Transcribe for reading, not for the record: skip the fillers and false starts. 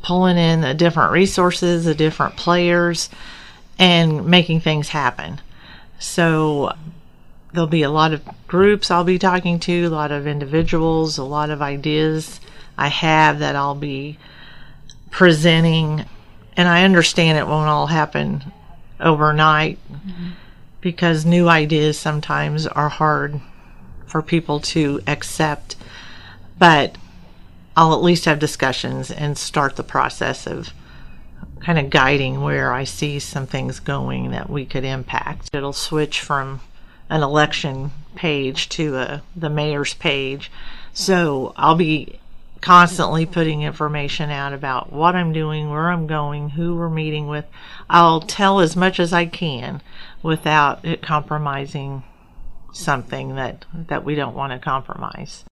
pulling in the different resources, the different players, and making things happen. So there'll be a lot of groups I'll be talking to, a lot of individuals, a lot of ideas I have that I'll be presenting. And I understand it won't all happen overnight, because new ideas sometimes are hard for people to accept. But I'll at least have discussions and start the process of kind of guiding where I see some things going that we could impact. It'll switch from an election page to the mayor's page. So I'll be constantly putting information out about what I'm doing, where I'm going, who we're meeting with. I'll tell as much as I can without it compromising something that we don't want to compromise.